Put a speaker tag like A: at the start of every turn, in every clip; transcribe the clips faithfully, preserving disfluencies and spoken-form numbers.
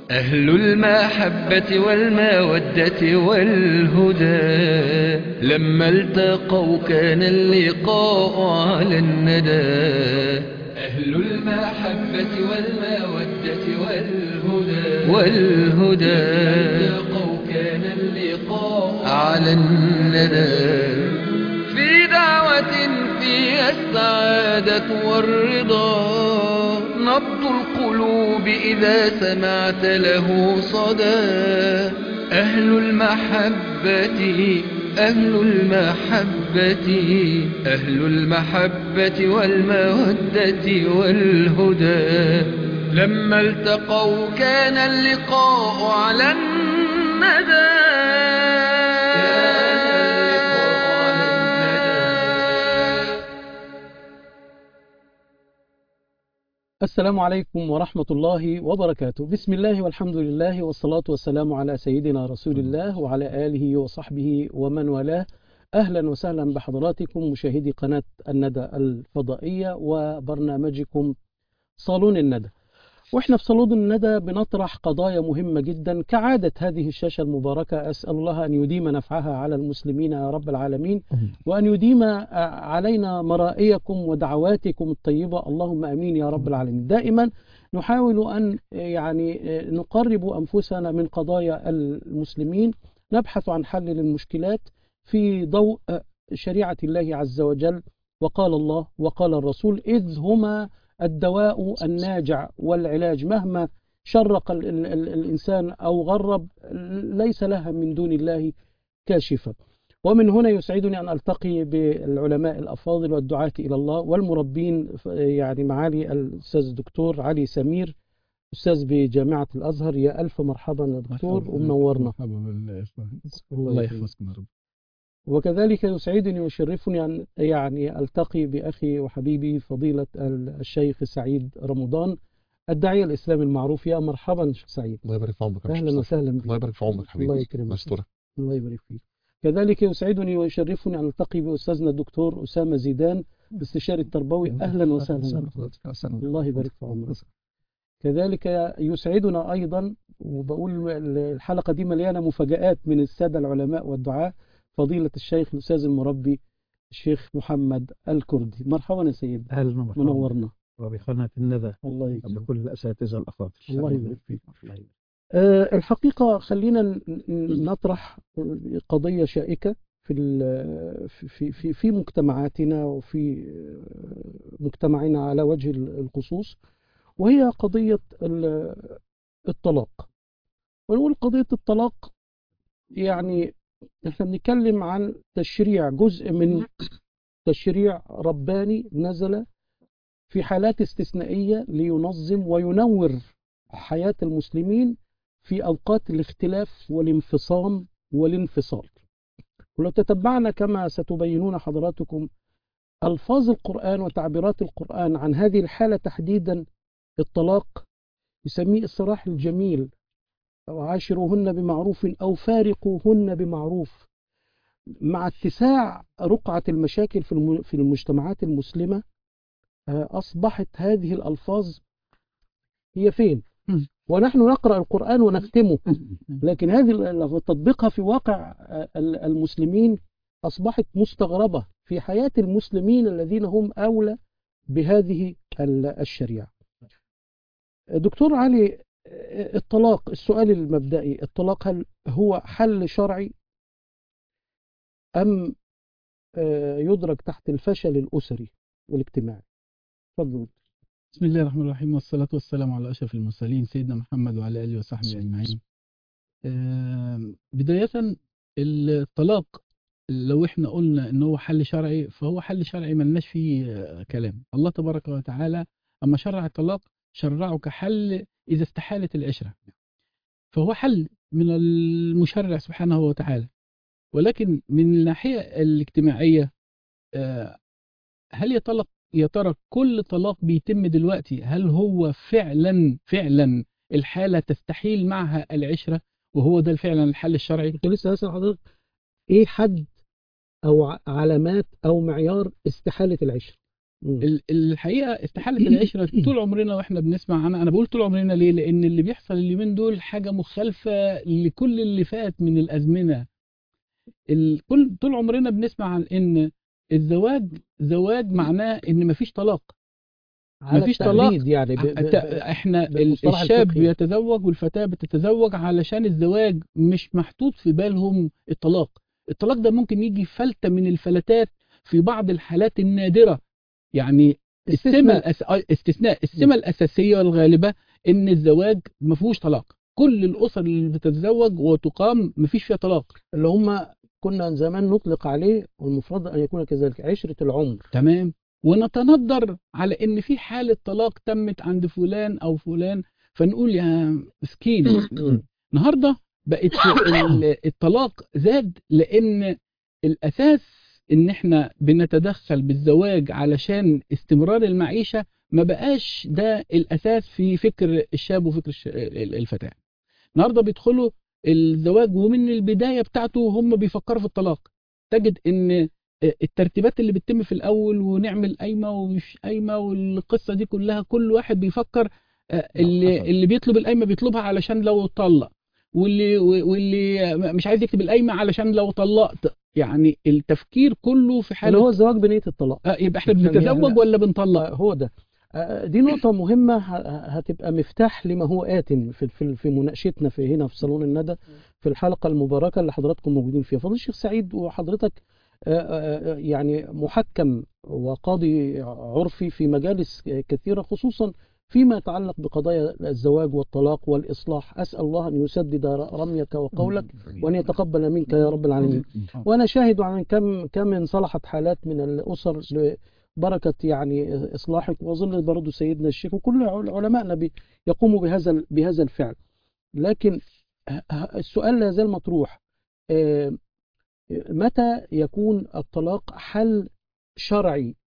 A: أهل المحبة والمودة والهدى لما التقوا كان اللقاء على الندى. أهل المحبة والمودة والهدى والهدى لما التقوا كان اللقاء على الندى. في دعوة فيها السعادة والرضا، نبض القلوب إذا سمعت له صدى. أهل المحبة أهل المحبة أهل المحبة والمودة والهدى لما التقوا كان اللقاء على الندى.
B: السلام عليكم ورحمة الله وبركاته. بسم الله والحمد لله والصلاة والسلام على سيدنا رسول الله وعلى آله وصحبه ومن والاه. أهلا وسهلا بحضراتكم مشاهدي قناة الندى الفضائية وبرنامجكم صالون الندى. وإحنا في صالون الندى بنطرح قضايا مهمة جدا كعادة هذه الشاشة المباركة. أسأل الله أن يديم نفعها على المسلمين يا رب العالمين، وأن يديم علينا مرائيكم ودعواتكم الطيبة، اللهم أمين يا رب العالمين. دائما نحاول أن يعني نقرب أنفسنا من قضايا المسلمين، نبحث عن حل للمشكلات في ضوء شريعة الله عز وجل. وقال الله وقال الرسول إذ هما الدواء الناجع والعلاج، مهما شرق ال ال ال الإنسان أو غرب ليس لها من دون الله كاشفة. ومن هنا يسعدني أن ألتقي بالعلماء الأفاضل والدعاة إلى الله والمربين، يعني معالي الأستاذ الدكتور علي سمير، أستاذ بجامعة الأزهر. يا ألف مرحبا يا دكتور ومنورنا.
C: مرحبا بالله، الله يحفظكم يا رب.
B: وكذلك يسعدني ويشرفني أن يعني ألتقي بأخي وحبيبي فضيلة الشيخ سعيد رمضان، الداعية الإسلامي المعروف. يا مرحبا شيخ سعيد.
C: الله يبارك في عمرك.
B: أهلا وسهلا بك.
C: الله يبارك في عمرك حبيبي.
B: الله يكرمك.
C: مستورة.
B: الله يبارك فيك. كذلك يسعدني ويشرفني أن ألتقي بأستاذنا الدكتور أسامة زيدان، الاستشاري التربوي. أهلا وسهلا. الله يبارك في عمرك. كذلك يسعدنا أيضا، وبقول الحلقة دي مليانة مفاجآت من السادة العلماء والدعاة، فضيلة الشيخ الأستاذ المربي الشيخ محمد الكردي. مرحبا يا سيد.
D: أهلا ومرحبا.
B: منورنا.
D: وبقناة الندى.
B: الله يكرمك.
D: بكل الأساتذة الأفاضل.
B: الله يبارك فيك. أه الحقيقة خلينا نطرح قضية شائكة في في في في مجتمعاتنا وفي مجتمعنا على وجه الخصوص، وهي قضية الطلاق. ونقول قضية الطلاق يعني احنا بنتكلم عن تشريع، جزء من تشريع رباني نزل في حالات استثنائية لينظم وينور حياة المسلمين في أوقات الاختلاف والانفصام والانفصال. ولو تتبعنا كما ستبينون حضراتكم ألفاظ القرآن وتعبيرات القرآن عن هذه الحالة تحديدا، الطلاق، يسميه السراح الجميل، أو عاشروهن بمعروف أو فارقوهن بمعروف. مع اتساع رقعة المشاكل في المجتمعات المسلمة أصبحت هذه الألفاظ هي فين؟ ونحن نقرأ القرآن ونختمه، لكن هذه تطبيقها في واقع المسلمين أصبحت مستغربة في حياة المسلمين الذين هم أولى بهذه الشريعة. دكتور علي، الطلاق، السؤال المبدئي، الطلاق هل هو حل شرعي أم يدرج تحت الفشل الأسري والاجتماعي؟ تفضل.
C: بسم الله الرحمن الرحيم، والصلاة والسلام على أشرف المرسلين سيدنا محمد وعلى آله وصحبه أجمعين. بداية الطلاق لو احنا قلنا ان هو حل شرعي فهو حل شرعي ملناش فيه كلام. الله تبارك وتعالى اما شرع الطلاق شرعه كحل إذا استحالت العشرة، فهو حل من المشرع سبحانه وتعالى. ولكن من الناحية الاجتماعية، هل يطلق يا ترى كل طلاق بيتم دلوقتي هل هو فعلا فعلا الحالة تستحيل معها العشرة وهو ده فعلا الحل الشرعي؟
B: كنت لسه هسأل حضرتك ايه حد او علامات او معيار استحالة العشرة؟ مم.
C: ال- الحقيقه استحاله العشره طول عمرنا واحنا بنسمع عنها. انا بقول طول عمرنا ليه؟ لان اللي بيحصل اليومين دول حاجه مخالفه لكل اللي فات من الازمنه. الكل طول عمرنا بنسمع عن ان الزواج زواج معناه ان مفيش طلاق.
B: على
C: مفيش طلاق.
B: التقليد يعني ب... ب...
C: ت-
B: ب...
C: احنا ال-
B: بالمصطلح
C: الشاب
B: الفقهي.
C: بيتزوج والفتاة بتتزوج علشان الزواج مش محطوط في بالهم الطلاق. الطلاق ده ممكن يجي فلتة من الفلتات في بعض الحالات النادرة. يعني السمة
B: استثناء.
C: الأس... آه، استثناء السمة الأساسية والغالبة إن الزواج ما فيهوش طلاق. كل الأسر اللي بتتزوج وتقام ما فيش فيها طلاق.
B: اللي هم كنا زمان نطلق عليه، والمفروض أن يكون كذلك، عشرة العمر.
C: تمام. ونتندر على إن في حالة طلاق تمت عند فلان أو فلان، فنقول يا مسكين. النهارده بقت ال- الطلاق زاد لان الاساس ان احنا بنتدخل بالزواج علشان استمرار المعيشه، ما بقاش ده الاساس في فكر الشاب وفكر الش- ال- الفتاه. النهارده بيدخلوا الزواج ومن البدايه بتاعته هم بيفكروا في الطلاق. تجد ان الترتيبات اللي بتتم في الاول، ونعمل قايمه ومش قايمه والقصه دي كلها، كل واحد بيفكر. آه، اللي اللي بيطلب القايمه بيطلبها علشان لو طلق، واللي واللي مش عايز يكتب القايمه علشان لو طلقت. يعني التفكير كله في
B: اللي
C: حاله
B: هو الزواج بنية الطلاق.
C: آه، يبقى احنا
B: يعني
C: بنتزوج
B: إحنا-
C: ولا بنطلق؟
B: آه، هو ده. آه، دي نقطة مهمة ه- هتبقى مفتاح لما هو آت في في في مناقشتنا في هنا في صالون الندى في الحلقة المباركة اللي حضراتكم موجودين فيها. فضيلة الشيخ سعيد وحضرتك آه، آه، يعني محكم وقاضي عرفي في مجالس كثيرة، خصوصا فيما يتعلق بقضايا الزواج والطلاق والإصلاح. أسأل الله أن يسدد رميك وقولك وأن يتقبل منك يا رب العالمين. وأنا شاهد عن كم كم انصلحت حالات من الأسر بركة يعني إصلاحك، وظل برضو سيدنا الشيخ وكل علمائنا بي- يقوموا بهذا ال- بهذا الفعل. لكن ه- ه- السؤال لا يزال مطروح. آه، متى يكون الطلاق حل شرعي؟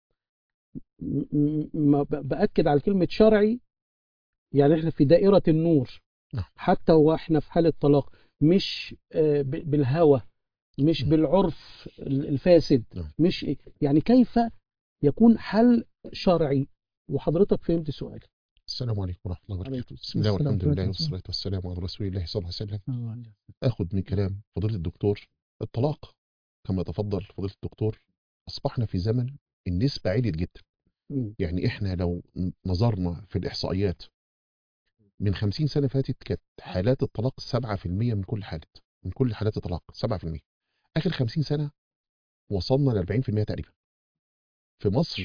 B: م- م- ما ب- بأكد على كلمة شرعي. يعني احنا في دائرة النور
E: نعم.
B: حتى واحنا في حالة طلاق، مش آه، ب- بالهوى، مش
E: نعم.
B: بالعرف الفاسد،
E: نعم.
B: مش يعني كيف يكون حل شرعي؟ وحضرتك فهمت سؤالي.
E: السلام عليكم ورحمة الله وبركاته.
B: عليكم
E: بسم الله
C: السلام
E: والحمد
C: ورحمة
E: لله
C: الله.
E: والصلاة والسلام على رسول الله صلى الله عليه وسلم.
C: الله.
E: أخذ من كلام فضيلة الدكتور الطلاق كما تفضل فضيلة الدكتور. أصبحنا في زمن النسبة عالية جدا.
B: مم.
E: يعني إحنا لو نظرنا في الإحصائيات من خمسين سنة فاتت كانت حالات الطلاق سبعة في المية من كل حالة من كل حالات الطلاق سبعة في المية. آخر خمسين سنة وصلنا ل أربعين في المية تقريبا. في مصر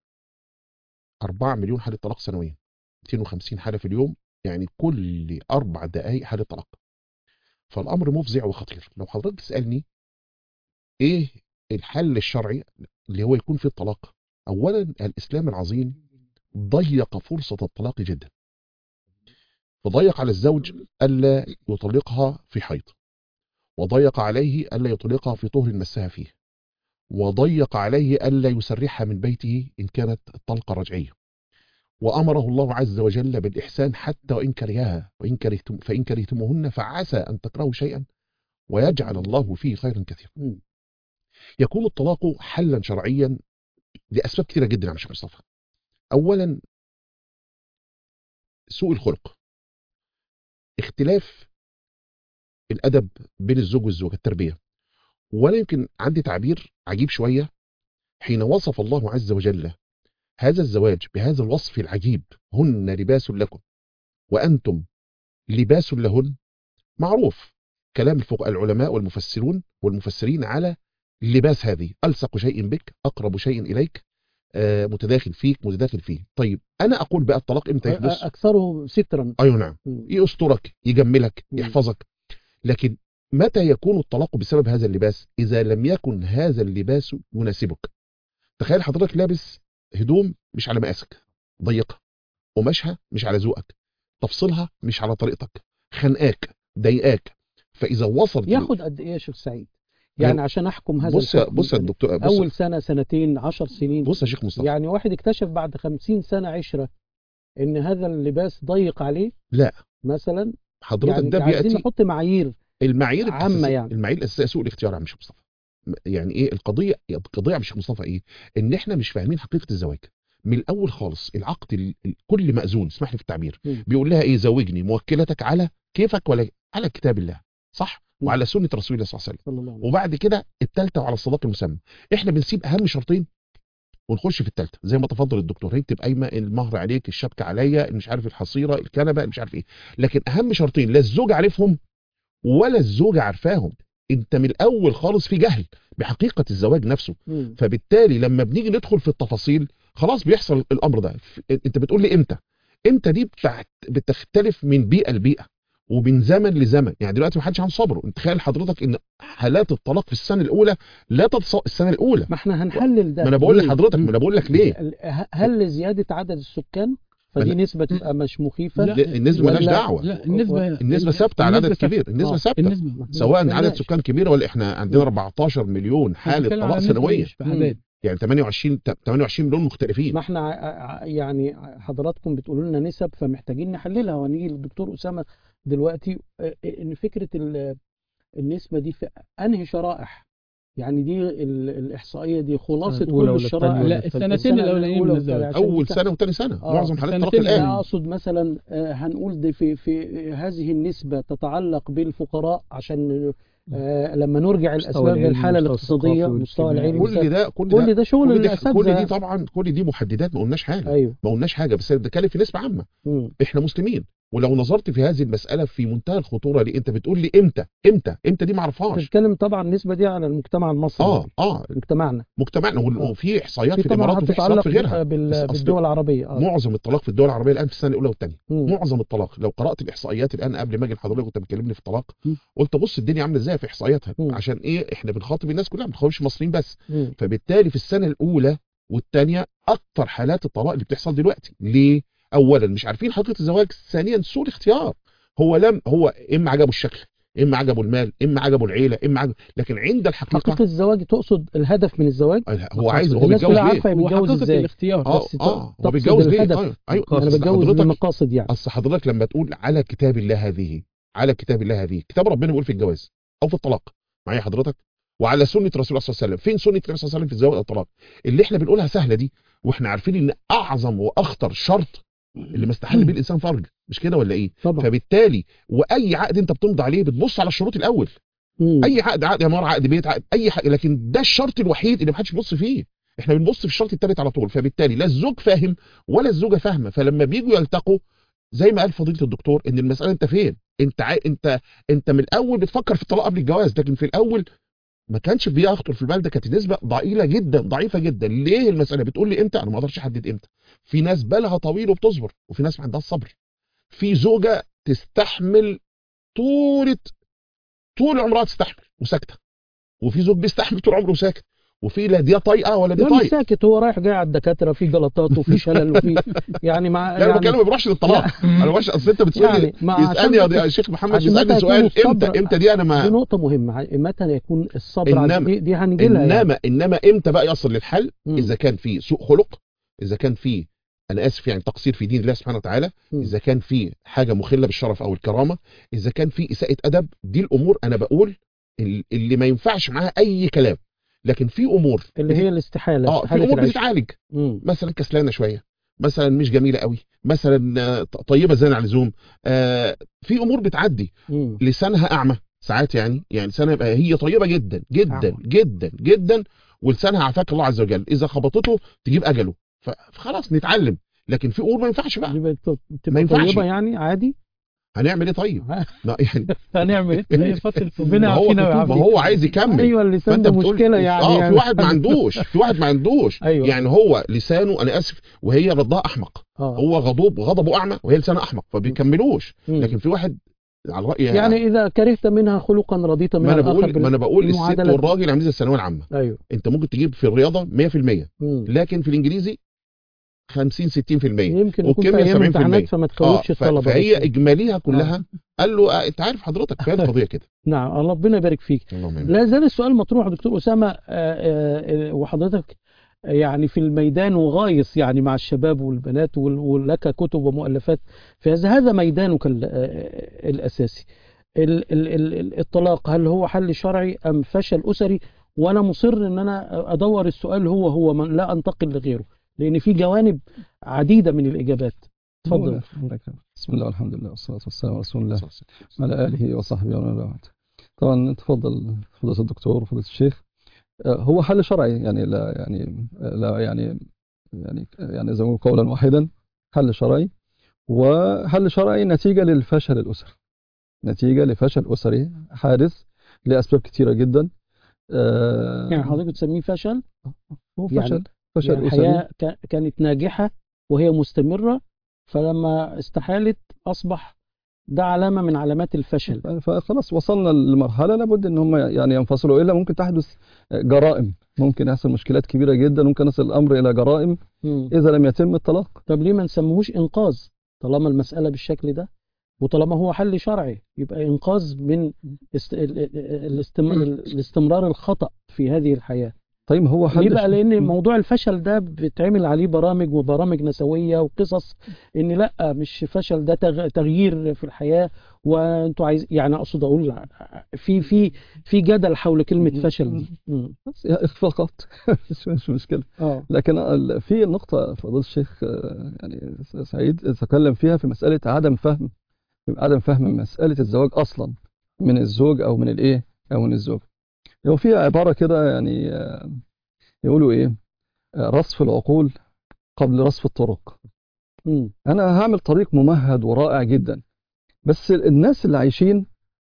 E: أربعة مليون حالة طلاق سنويا، مئتين وخمسين حالة في اليوم، يعني كل أربع دقائق حالة طلاق. فالأمر مفزع وخطير. لو حضرتك تسألني إيه الحل الشرعي اللي هو يكون في الطلاق، أولا الإسلام العظيم ضيق فرصة الطلاق جدا، فضيق على الزوج ألا يطلقها في حيض، وضيق عليه ألا يطلقها في طهر مسها فيه، وضيق عليه ألا يسرحها من بيته إن كانت الطلقة رجعية، وأمره الله عز وجل بالإحسان حتى وإن كرهها وإن كرهتم فإن كرهتموهن فعسى أن تكرهوا شيئا ويجعل الله فيه خيرا كثيرا.
B: مم.
E: يكون الطلاق حلا شرعيا لأسباب كثيرة جدا يا شيخ مصطفى. أولا سوء الخلق، اختلاف الأدب بين الزوج والزوجة، التربية. ولا يمكن عندي تعبير عجيب شوية حين وصف الله عز وجل هذا الزواج بهذا الوصف العجيب: هن لباس لكم وأنتم لباس لهن. معروف كلام الفقهاء العلماء والمفسرون والمفسرين على اللباس هذه: ألصق شيء بك، أقرب شيء إليك، آه، متداخل فيك، متداخل فيه. طيب أنا أقول بقى الطلاق إمتى يحدث؟
B: أكثره سترا.
E: أيوه نعم،
B: مم.
E: يسترك، يجملك،
B: مم.
E: يحفظك. لكن متى يكون الطلاق بسبب هذا اللباس؟ إذا لم يكن هذا اللباس يناسبك. تخيل حضرتك لابس هدوم مش على مقاسك، ضيقة، قماشها مش على ذوقك، تفصيلها مش على طريقتك، خنقاك، ضايقاك. فإذا وصلت
B: ياخد قد إيه يا شيخ سعيد؟ يعني عشان أحكم هذا
E: بص يا
B: الحكم،
E: بص يا
B: يعني
E: دكتور، بص
B: أول سنة، سنتين، عشر سنين.
E: بص يا شيخ مصطفى،
B: يعني واحد اكتشف بعد خمسين سنة عشرة إن هذا اللباس ضيق عليه
E: لا
B: مثلا.
E: حضرتك
B: يعني
E: ده
B: عايزين
E: بيأتي
B: نحط معايير
E: المعايير
B: عامة
E: الأساسية.
B: يعني.
E: المعايير الأساسية سوء الاختيار يا عم شيخ مصطفى. يعني ايه القضيه القضيه مش مصطفى ايه ان احنا مش فاهمين حقيقه الزواج من الاول خالص. العقد ال- ال- كل مأذون، اسمح لي في التعبير،
B: مم.
E: بيقول لها ايه؟ زوجني موكلتك على كيفك ولا على كتاب الله، صح؟
B: مم.
E: وعلى سنه رسول الله صلى الله عليه وسلم.
B: صلى الله عليه وسلم.
E: وبعد كده الثالثه وعلى الصداق المسمى. احنا بنسيب اهم شرطين ونخش في الثالثه زي ما تفضل الدكتور، هيكتب قايمه، المهر عليك، الشبكه عليا، مش عارف الحصيره، الكنبه، مش عارف ايه. لكن اهم شرطين لا الزوج عارفهم ولا الزوجه عارفاهم. انت من الاول خالص في جهل بحقيقه الزواج نفسه.
B: مم.
E: فبالتالي لما بنيجي ندخل في التفاصيل خلاص بيحصل الامر ده. ف- انت بتقول لي امتى؟ امتى دي بتاعت- بتختلف من بيئه لبيئه ومن زمن لزمن. يعني دلوقتي ما حدش عنده صبر. انت تخيل حضرتك ان حالات الطلاق في السنه الاولى لا تتص... السنه الاولى.
B: ما احنا هنحلل ده
E: ما انا بقول
B: ليه؟
E: لحضرتك، ما انا بقول لك ليه.
B: ال- هل لزيادة عدد السكان فدي
E: ما-
B: نسبة تبقى مش مخيفة؟
C: لا،
E: لا، النسبه
B: ولا-
E: مالهاش دعوه.
C: لا النسبة
E: النسبه ثابته على عدد
C: النسبة
E: كبير، النسبه
B: آه،
E: ثابته
C: النسبة
E: سواء
B: ماشي.
E: عدد سكان كبيره ولا احنا عندنا أربعتاشر مليون حاله
C: بنتكلم
E: طلاق
C: على نسبة
E: سنويه.
C: مش في أعداد.
E: يعني ثمانية وعشرين ثمانية وعشرين مليون مختلفين.
B: ما احنا ع- ع- يعني حضراتكم بتقولوا لنا نسب فمحتاجين نحللها، وهنيجي للدكتور أسامة دلوقتي. آه، ان فكرة ال- النسبة دي في انهي شرائح؟ يعني دي ال- الإحصائية دي خلاصة
D: الأولى
B: كل
D: ولا
B: الشرائح؟
D: الثانية ولا
C: لا،
D: الثالثة؟
C: السنتين الأولانيين من
B: الأولى
C: الزواج.
B: والثانية، عشان
E: اول
B: دي
E: سنه وثاني سنه
B: آه،
E: معظم حالات الطلاق
C: السنتين
E: الان.
B: أنا أقصد مثلا آه، هنقول دي في في هذه النسبة تتعلق بالفقراء، عشان آه، لما نرجع
D: مستوى
B: الأسباب
D: العلم،
B: الحالة
D: مستوى
B: الاقتصادية،
D: الثقافي
B: مستوى
D: والاجتماعي.
B: العلم،
E: كل ده كل
B: كل
E: ده
B: ده شغل
E: كل دي
B: الأساتذة.
E: كل دي طبعا كل دي محددات، ما قلناش حاجه.
B: أيوه.
E: ما قلناش حاجه، بس بنتكلم في نسبه عامه.
B: مم.
E: احنا مسلمين، ولو نظرت في هذه المساله في منتهى الخطوره. ليه انت بتقول لي امتى امتى امتى؟ دي ما اعرفهاش.
B: بتتكلم طبعا النسبة دي على المجتمع المصري،
E: اه اه
B: مجتمعنا.
E: مجتمعنا وال-
B: آه.
E: وفي احصائيات
B: في
E: في
B: طبعا
E: الامارات وفي احصائيات
B: هتتعلق
E: في غيرها.
B: بال-
E: بس أصل
B: بالدول العربية. آه.
E: معظم الطلاق في الدول العربيه الان في السنه الاولى والثانيه.
B: مم.
E: معظم الطلاق لو قرات الاحصائيات الان قبل ما اجي لحضرتك كنت بتكلمني في الطلاق،
C: مم.
E: قلت بص الدنيا عامله ازاي في احصائياتها.
B: مم.
E: عشان ايه؟ احنا بنخاطب الناس كلها، ما بنخاطبش المصريين بس.
B: مم.
E: فبالتالي في السنه الاولى والثانيه اكتر حالات الطلاق اللي بتحصل دلوقتي. ليه؟ اولا مش عارفين حقيقه الزواج، ثانيا سوء الاختيار. هو لم هو اما عجبه الشكل، اما عجبه المال، اما عجبه العيله، اما عجبه، لكن عند الحقيقه
B: حقيقة الزواج تقصد الهدف من الزواج؟
E: هو عايز، هو
B: الناس
E: بيتجوز
B: كلها
E: ليه؟
B: عارفة بيتجوز
C: وحقيقة
B: ازاي.
C: الاختيار.
E: اه
B: بس
E: اه هو
B: تقصد
E: بيتجوز ليه؟
B: الهدف.
E: ايوه ايوه
B: انا
E: أصل
B: بتجوز
E: حضرتك
B: لمقاصد يعني.
E: اصل حضرتك لما تقول على كتاب الله هذه، على كتاب الله هذه، كتاب ربنا بيقول في الجواز او في الطلاق، معايا حضرتك؟ وعلى سنه رسول الله صلى الله عليه وسلم. فين سنه النبي صلى الله عليه وسلم في الزواج او الطلاق؟ اللي احنا بنقولها سهله دي، واحنا عارفين ان اعظم واخطر شرط اللي ما استحل بيه الانسان فرج، مش كده ولا ايه؟
B: طبعا.
E: فبالتالي واي عقد انت بتمضي عليه بتبص على الشروط الاول.
B: مم.
E: اي عقد، عقد عماره، عقد بيت، عقد اي حاجه، لكن ده الشرط الوحيد اللي ما حدش بيبص فيه. احنا بنبص في الشرط الثالث على طول. فبالتالي لا الزوج فاهم ولا الزوجه فاهمه. فلما بييجوا يلتقوا زي ما قال فضيله الدكتور ان المساله انت فين؟ انت عا... انت انت من الاول بتفكر في الطلاق قبل الجواز، لكن في الاول ما كانش بيخطر في البال ده. كانت النسبه ضئيله جدا، ضعيفه جدا. ليه المساله؟ بتقول لي امتى؟ انا ما اقدرش احدد امتى. في ناس بالها طويل وبتصبر، وفي ناس ما عندهاش صبر. في زوجه تستحمل طول طول عمرها تستحمل وساكته، وفي زوج بيستحمل طول عمره وساكت، وفي لا دي طايقه ولا دي
B: لا مش
E: طايق.
B: ساكت، هو رايح جاي على الدكاترة، في جلطات وفي شلل وفي يعني مع
E: لا انا
B: يعني
E: بتكلم ما بروحش للطلاق. انا بروحش. اصل انت بتسالني
B: يعني ما
E: بيسالني
B: عشان
E: يا شيخ محمد،
B: عشان متى
E: بيسالني سؤال
B: يكون الصبر-
E: امتى امتى دي انا
B: دي
E: ما
B: نقطة مهمة، متى يكون الصبر على
E: إنما-
B: دي, دي هنجي لها يعني.
E: انما انما امتى بقى يصل للحل؟
B: مم.
E: اذا كان في سوء خلق، اذا كان في، انا اسف يعني، تقصير في دين الله سبحانه وتعالى،
B: مم.
E: اذا كان في حاجه مخله بالشرف او الكرامه، اذا كان في اساءه ادب. دي الامور انا بقول ال- اللي ما ينفعش معاها اي كلام. لكن في امور
B: اللي هي الاستحالة،
E: اه في
B: استحالة
E: امور
B: العيش.
E: بتتعالج.
B: مم.
E: مثلا كسلانه شويه، مثلا مش جميله قوي، مثلا آه، طيبه زياده عن اللزوم. آه، في امور بتعدي.
B: مم.
E: لسانها اعمى ساعات، يعني يعني لسانها يبقى هي طيبه جدا جدا
B: أعمى.
E: جدا جدا، ولسانها عافاك الله عز وجل، اذا خبطته تجيب اجله. ف- فخلاص نتعلم. لكن في امور ما ينفعش بقى.
B: دي بقت-
E: ما
B: تبقى
E: ينفعش.
B: طيبة يعني عادي.
E: هنعمل ايه طيب؟ ما يعني
B: هنعمل
C: هي
B: ايه؟
C: فصل في
B: ربنا
E: ما هو
B: يعافينا
E: ما
B: ويعافيك.
E: هو عايز يكمل.
B: ايوه اللسان
E: فانت
B: ده
E: بتقول
B: مشكلة يعني.
E: اه
B: يعني
E: في واحد ما عندوش في واحد ما عندوش
B: أيوة.
E: يعني هو لسانه، انا اسف، وهي ردها احمق.
B: اه
E: هو غضوب غضبه اعمى وهي لسانها احمق، فبيكملوش.
B: مم.
E: لكن في واحد على الراي
B: يعني اذا كرهت منها خلقا رضيت
E: ما
B: منها
E: انا
B: الاخر
E: بقول ما انا بقول الست
B: بالمعادلة.
E: والراجل عاملين زي الثانويه العامه.
B: ايوه.
E: انت ممكن تجيب في الرياضه مية في المية،
B: مم.
E: لكن في الانجليزي خمسين ستين في المية،
B: يمكن يكون في
E: والكيمياء
B: ايام
E: سبعين في المية.
B: امتحانات فما تخوفش
E: ف-
B: الطلبة.
E: فهي
B: بس.
E: اجماليها كلها. قال له آه، انت عارف حضرتك فهي القضيه كده.
B: نعم الله ربنا يبارك فيك.
E: اللهم امين.
B: لا زال السؤال مطروح دكتور أسامة، آه، آه، آه، وحضرتك يعني في الميدان وغايص يعني مع الشباب والبنات وال- ولك كتب ومؤلفات في هذا هذا ميدانك ال- آه، الأساسي. ال- ال- ال- ال- الطلاق هل هو حل شرعي أم فشل أسري؟ وانا مصر ان انا ادور السؤال هو هو من لا انتقل لغيره، لان في جوانب عديدة من الاجابات. اتفضل.
F: بسم الله والحمد لله والصلاة والسلام على رسول الله على آله وصحبه ومن والاه. طبعا تفضل فضيلة الدكتور وفضيلة الشيخ، هو حل شرعي يعني لا يعني لا يعني يعني يعني زي ما قولا واحدا حل شرعي، وحل شرعي نتيجة للفشل الأسري، نتيجة لفشل أسري حادث لأسباب كثيرة جدا.
B: يعني حضرتك بتسميه فشل؟
F: هو فشل
B: يعني
F: فشل
B: يعني
F: أسري.
B: الحياة كا- كانت ناجحة وهي مستمرة، فلما استحالت أصبح ده علامة من علامات الفشل.
F: فخلاص وصلنا لمرحلة لابد ان هم يعني ينفصلوا، الا ممكن تحدث جرائم، ممكن يحصل مشكلات كبيرة جدا، ممكن يصل الامر الى جرائم
B: مم.
F: اذا لم يتم الطلاق.
B: طب ليه ما نسموهوش إنقاذ طالما المسألة بالشكل ده، وطالما هو حل شرعي يبقى إنقاذ من است... ال- ال- الاستم... الاستمرار الخطأ في هذه الحياة.
F: طيب هو
B: ليه
F: حل
B: بقى؟
F: ش-
B: لأن موضوع الفشل ده بيتعمل عليه برامج وبرامج نسوية وقصص إن لأ مش فشل، ده تغ- تغيير في الحياة. وأنتوا عايز يعني أقصد أقول في في في جدل حول كلمة فشل دي. مم.
F: بس اخفاقات مش مش مشكلة.
B: اه
F: لكن ال- في نقطة فضيلة الشيخ آه، يعني سعيد تكلم فيها في مسألة عدم فهم، عدم فهم مسألة الزواج أصلا من الزوج أو من الإيه أو من الزوج. هو في عبارة كده يعني آه، يقولوا إيه، آه، رصف العقول قبل رصف الطرق.
B: مم.
F: أنا هعمل طريق ممهد ورائع جدا، بس الناس اللي عايشين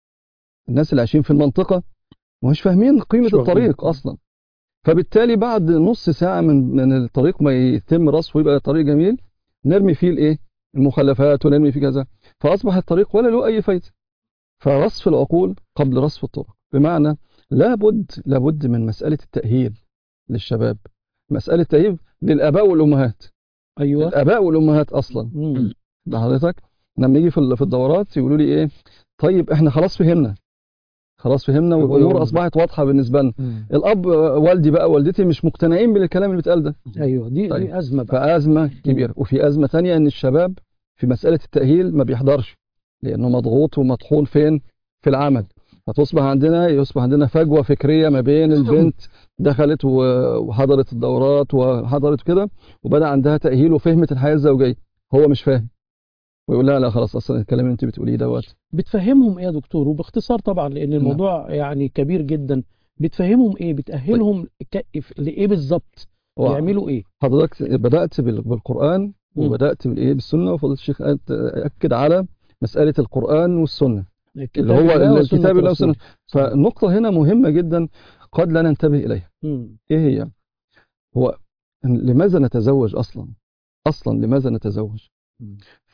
F: الناس اللي عايشين في المنطقة مش فاهمين قيمة
D: مش واخدين.
F: الطريق أصلا. فبالتالي بعد نص ساعة من من الطريق ما يتم رصفه يبقى طريق جميل، نرمي فيه الإيه المخلفات ونرمي فيه كذا، فأصبح الطريق ولا له أي فايدة. فرصف العقول قبل رصف الطرق، بمعنى لابد لابد من مسألة التأهيل للشباب، مسألة تأهيل للآباء والأمهات،
B: أيوه.
F: الآباء والأمهات أصلا.
B: مم.
F: ده حضرتك لما يجي في ال- في الدورات يقولوا لي إيه، طيب إحنا خلاص فهمنا خلاص فهمنا
D: طب
F: والأمور
D: ويوم
F: أصبحت واضحة بالنسبة لنا.
D: مم.
F: الأب والدي بقى والدتي مش مقتنعين بالكلام اللي بيتقال ده،
B: أيوه دي
F: طيب.
B: دي أزمة بقى.
F: فأزمة كبيرة. وفي أزمة تانية إن الشباب في مسألة التأهيل ما بيحضرش، لأنه مضغوط ومطحون فين في العمل. فتصبح عندنا يصبح عندنا فجوة فكرية ما بين البنت دخلت و- وحضرت الدورات وحضرت كده وبدأ عندها تأهيل وفهمت الحياة الزوجية، هو مش فاهم، ويقول لها لا خلاص أصلا الكلام اللي أنت بتقوليه دوت.
B: بتفهمهم ايه يا دكتور؟ وباختصار طبعا لان الموضوع يعني كبير جدا. بتفهمهم ايه؟ بتأهلهم ك- لايه بالظبط؟
F: هو
B: يعملوا ايه؟
F: حضرتك بدأت بال- بالقرآن
B: مم.
F: وبدأت بالإيه بالسنة، وفضيلة الشيخ أت- أكد على مسألة القرآن والسنة اللي هو
B: الله وسنة
F: الكتاب الله
B: رسوله.
F: والسنة. فالنقطة هنا مهمة جدا قد لا ننتبه إليها.
B: مم.
F: إيه هي؟ هو لماذا نتزوج أصلا؟ أصلا لماذا نتزوج؟
B: مم.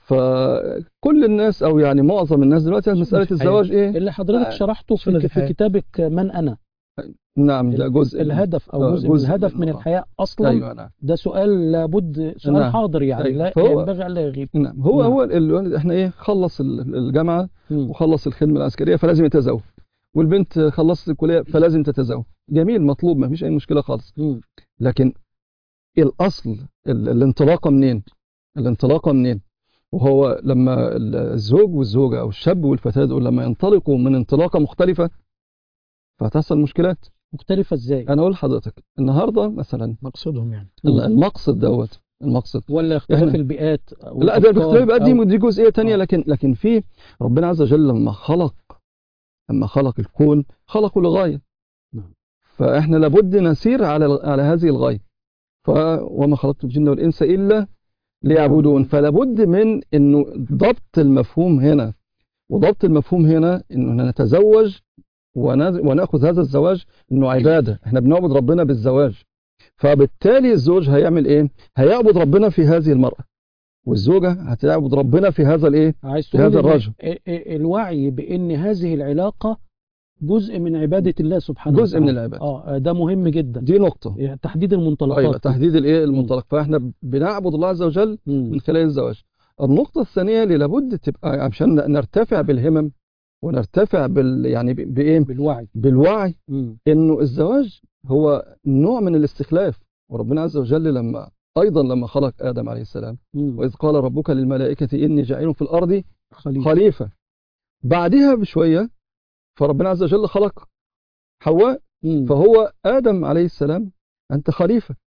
F: فكل الناس أو يعني معظم الناس دلوقتي مسألة
D: الحياة.
F: الزواج إيه؟
B: اللي حضرتك
F: آه،
B: شرحته
D: سنة
B: في, في
D: الحياة.
B: كتابك من أنا.
F: نعم ده
B: ال-
F: جزء من-
B: الهدف او
F: آه،
B: جزء من
F: جزء
B: الهدف
F: من-
B: من
F: آه.
B: الحياة اصلا.
F: أيوة نعم.
B: ده سؤال لابد، سؤال
F: نعم.
B: حاضر يعني
F: أيوة.
B: لا
F: فهو-
B: ينبغي الا يغيب.
F: نعم هو
B: نعم.
F: هو ال- احنا ايه خلص ال- الجامعة
B: مم.
F: وخلص الخدمة العسكرية فلازم يتزوج، والبنت خلصت الكلية فلازم تتزوج، جميل مطلوب ما فيش أي مشكلة خالص.
B: مم.
F: لكن الأصل ال- الانطلاقة منين؟ الانطلاقة منين؟ وهو لما ال- الزوج والزوجة أو الشاب والفتاة دول لما ينطلقوا من انطلاقة مختلفة فهتحصل مشكلات.
B: مختلفة ازاي؟
F: أنا أقول لحضرتك النهاردة مثلا
D: مقصودهم يعني.
F: ال- المقصد دوت المقصد
B: ولا اختلاف
F: إحنا-
B: البيئات
F: لا ده
B: والأفكار
F: باختلاف بقى
B: أو-
F: دي دي جزئية تانية.
B: آه.
F: لكن لكن في ربنا عز وجل لما خلق لما خلق الكون خلقه لغاية،
B: نعم.
F: فإحنا لابد نسير على على هذه الغاية. ف وما خلقت الجن والإنس إلا ليعبدون. فلابد من إنه ضبط المفهوم هنا، وضبط المفهوم هنا إنه نتزوج وناز- ونأخذ هذا الزواج إنه عبادة، إحنا بنعبد ربنا بالزواج. فبالتالي الزوج هيعمل إيه؟ هيعبد ربنا في هذه المرأة، والزوجة هتعبد ربنا في هذا الإيه؟
B: عايز
F: في
B: تقول
F: هذا
B: إن
F: الرجل.
B: ال- ال- الوعي بأن هذه العلاقة جزء من عبادة الله سبحانه
F: جزء من
B: وتعالى.
F: العبادة.
B: اه ده مهم جدا.
F: دي نقطة.
B: يعني تحديد المنطلقات.
F: أيوة تحديد الإيه المنطلق. فإحنا بنعبد الله عز وجل
B: مم.
F: من خلال الزواج. النقطة الثانية اللي لابد تبقى عشان نرتفع بالهمم ونرتفع بال يعني ب- بإيه؟
B: بالوعي.
F: بالوعي،
B: مم.
F: إنه الزواج هو نوع من الاستخلاف. وربنا عز وجل لما أيضا لما خلق آدم عليه السلام
B: مم.
F: وإذ قال ربك للملائكة إني جاعل في الأرض
B: خليفة.
F: خليفة. بعدها بشوية فربنا عز وجل خلق حواء
B: مم.
F: فهو آدم عليه السلام أنت خليفة،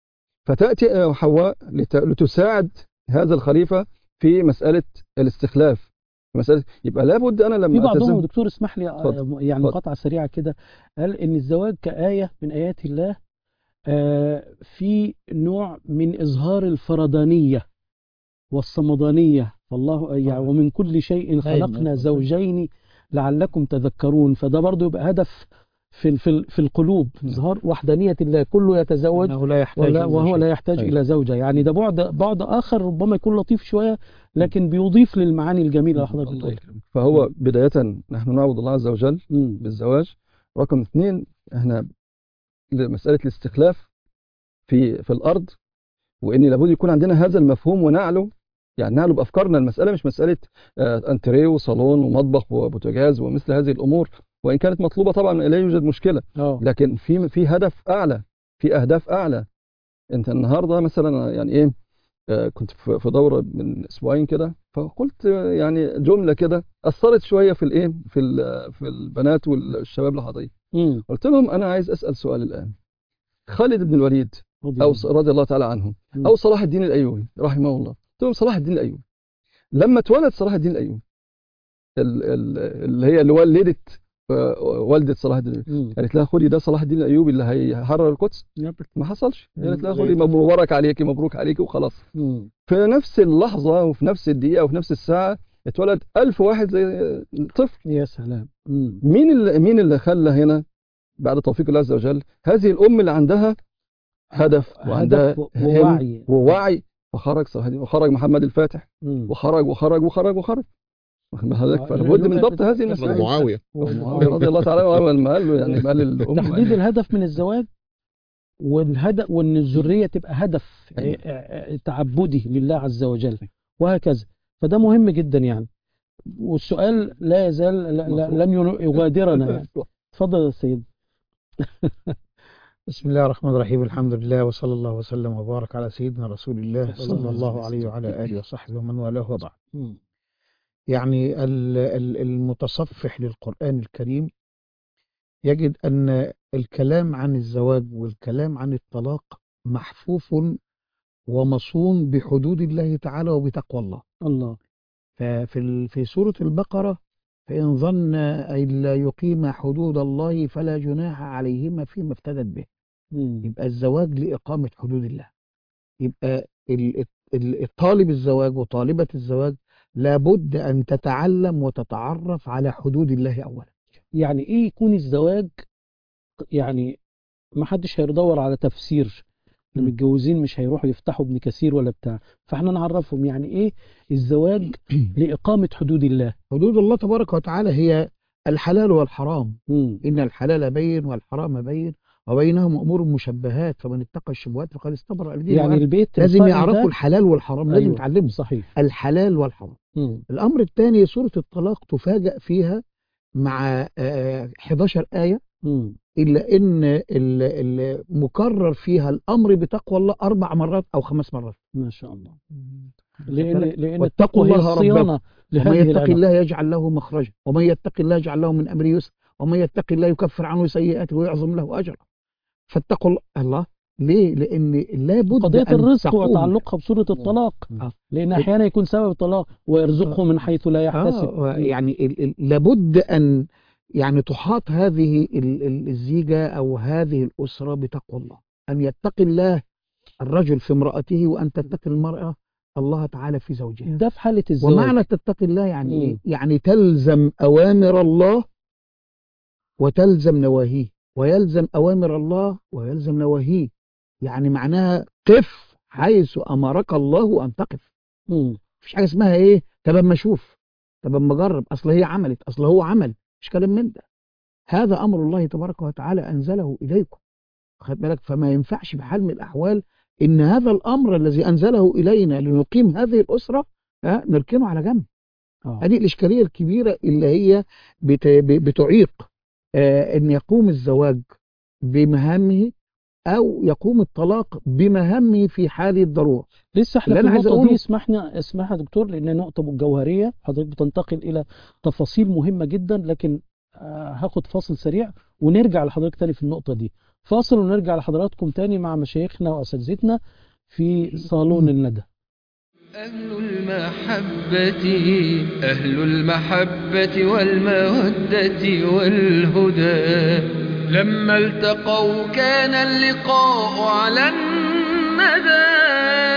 F: فتأتي حواء لت- لتساعد هذا الخليفة في مسألة الاستخلاف، في مسألة يبقى لابد أنا
B: في
F: لما
B: بعضهم
F: أتزوج.
B: دكتور اسمح لي
F: اتفضل.
B: آه، يعني
F: اتفضل.
B: مقاطعة سريعة كده، قال إن الزواج كآية من آيات الله، آه، في نوع من إظهار الفردانية والصمدانية، والله يعني
D: طبعا.
B: ومن كل شيء
D: أيوة،
B: خلقنا
D: أيوة.
B: زوجين لعلكم تذكرون. فده برضو يبقى هدف في ال- في ال- في القلوب،
F: نعم.
B: إظهار وحدانية الله، كله يتزوج
D: أنه لا يحتاج
B: ولا
D: إلى
B: وهو
D: شيء.
B: لا يحتاج
F: أيوة.
B: إلى زوجة. يعني ده بعد بعد آخر ربما يكون لطيف شوية، لكن بيضيف للمعاني الجميلة اللي حضرتك
F: الله
B: بتقولها.
F: يكرمك. فهو بداية نحن نعبد الله عز وجل
B: مم.
F: بالزواج. رقم اثنين احنا مسألة الاستخلاف في في الأرض، وإن لابد يكون عندنا هذا المفهوم ونعله، يعني نعله بأفكارنا. المسألة مش مسألة آه، أنتريه وصالون ومطبخ وبوتاجاز ومثل هذه الأمور، وإن كانت مطلوبة طبعا لا يوجد مشكلة،
B: اه
F: لكن في في هدف أعلى، في أهداف أعلى. أنت النهاردة مثلا يعني إيه، آه، كنت في في دورة من أسبوعين كده، فقلت آه، يعني جملة كده أثرت شوية في الإيه، في ال- في البنات والشباب اللي حاضرين.
B: مم.
F: قلت لهم أنا عايز أسأل سؤال الآن. خالد بن الوليد
B: رضي
F: أو
B: الله.
F: ص- رضي الله تعالى عنه،
B: مم.
F: أو صلاح الدين الأيوبي رحمه الله. قلت لهم صلاح الدين الأيوبي لما اتولد صلاح الدين الأيوبي، ال- ال- اللي هي اللي ولدت آه، والدة صلاح الدين الأيوبي،
B: مم.
F: قالت لها خدي ده صلاح الدين الأيوبي اللي هيحرر القدس. ما حصلش. قالت لها خدي مبارك عليكي مبروك عليكي وخلاص.
B: مم.
F: في نفس اللحظة وفي نفس الدقيقة وفي نفس الساعة اتولد ألف واحد زي طفل.
B: يا سلام. مم.
F: مين اللي مين اللي خلى هنا بعد توفيق الله عز وجل هذه الأم اللي عندها هدف وعندها
B: هدف و-
F: هم
B: ووعي.
F: ووعي، فخرج صلاح الدين وخرج محمد الفاتح
B: مم.
F: وخرج وخرج وخرج وخرج واخد بالك؟
B: آه،
F: فلا بد من
B: ال-
F: ضبط هذه
E: من
F: المسائل.
E: معاوية
F: معاوية رضي الله تعالى عنه لما قال له يعني قال الأم
B: تحديد الهدف من الزواج، والهدف وان الذريه تبقى هدف
F: أيوة.
B: ع- ع- تعبدي لله عز وجل، وهكذا. فده مهم جدا يعني. والسؤال لا يزال لا لا لم ين- يغادرنا يعني. اتفضل يا سيد.
D: بسم الله الرحمن الرحيم، الحمد لله وصلى الله وسلم وبارك على سيدنا رسول الله
B: صلى الله
D: صلى الله
B: عليه
D: عليه وعلى آله وصحبه ومن والاه وبعد.
B: مم.
D: يعني ال- ال- المتصفح للقرآن الكريم يجد أن الكلام عن الزواج والكلام عن الطلاق محفوف ومصون بحدود الله تعالى وبتقوى الله.
B: الله.
D: ففي ال- في سورة البقرة فإن ظن أن لا يقيم حدود الله فلا جناح عليهما فيما افتدت به.
B: مم.
D: يبقى الزواج لإقامة حدود الله. يبقى ال- ال- الطالب الزواج وطالبة الزواج لابد أن تتعلم وتتعرف على حدود الله أولا.
B: يعني ايه يكون الزواج؟ يعني ما حدش هيدور على تفسير، اللي
D: م.
B: متجوزين مش هيروحوا يفتحوا ابن كثير ولا بتاع، فاحنا نعرفهم يعني ايه الزواج لإقامة حدود الله.
D: حدود الله تبارك وتعالى هي الحلال والحرام.
B: مم.
D: إن الحلال بين والحرام بين وبينهم أمور مشبهات فمن اتقى الشبهات فقد استبرأ لدينه
B: يعني
D: وعرضه.
B: البيت
D: لازم
B: القائم
D: يعرفوا
B: ده-
D: الحلال والحرام، لازم
B: أيوة،
D: يتعلموا
B: صحيح.
D: الحلال والحرام.
B: مم.
D: الأمر الثاني سورة الطلاق تفاجأ فيها مع آه، حداشر آية،
B: مم.
D: إلا إن ال- ال- مكرر فيها الأمر بتقوى الله أربع مرات أو خمس مرات.
B: ما شاء الله. لأن لأن
D: واتقوا
B: التقوى هي
D: الله
B: الصيانة
D: ربكم ومن
B: لهذه
D: يتق
B: العلاقة.
D: الله يجعل له مخرجا ومن يتق الله يجعل له من أمره يسرا ومن يتق الله يكفر عنه سيئاته ويعظم له أجرا. فاتقوا الله. الله ليه؟ لأن لابد
B: قضية
D: أن
B: الرزق
D: تقوم.
B: وتعلقها بسورة الطلاق،
D: آه.
B: لأن أحيانا يكون سبب الطلاق ويرزقه من حيث لا يحتسب.
D: آه يعني ال- ال- لابد أن يعني تحاط هذه ال- ال- الزيجة أو هذه الأسرة بتقوى الله، أن يتقي الله الرجل في امرأته وأن تتقي المرأة الله تعالى في زوجها.
B: ده في حالة الزواج.
D: ومعنى تتقي الله يعني
B: مم.
D: إيه؟ يعني تلزم أوامر الله وتلزم نواهيه، ويلزم أوامر الله ويلزم نواهيه. يعني معناها قف حيث أمرك الله أن تقف.
B: مم.
D: مفيش حاجة اسمها إيه؟ طب أما أشوف، طب أما أجرب، أصل هي عملت، أصل هو عمل، مش كلام من ده. هذا أمر الله تبارك وتعالى أنزله إليكم. خد بالك؟ فما ينفعش بحال من الأحوال إن هذا الأمر الذي أنزله إلينا لنقيم هذه الأسرة ها نركنه على جنب.
B: آه.
D: هذه الإشكالية الكبيرة اللي هي بت- ب- بتعيق آه، أن يقوم الزواج بمهامه أو يقوم الطلاق بمهامه في حال الضرورة.
B: لسه احنا
D: اللي
B: في
D: أنا عايز
B: النقطة
D: أقوله-
B: دي اسمحنا اسمح يا دكتور، لأن نقطة جوهرية حضرتك بتنتقل إلى تفاصيل مهمة جدا، لكن آه، هاخد فاصل سريع ونرجع لحضرتك تاني في النقطة دي. فاصل ونرجع لحضراتكم تاني مع مشايخنا وأساتذتنا في صالون الندى.
A: أهل المحبة أهل المحبة والمودة والهدى، لما التقوا كان اللقاء على الندى.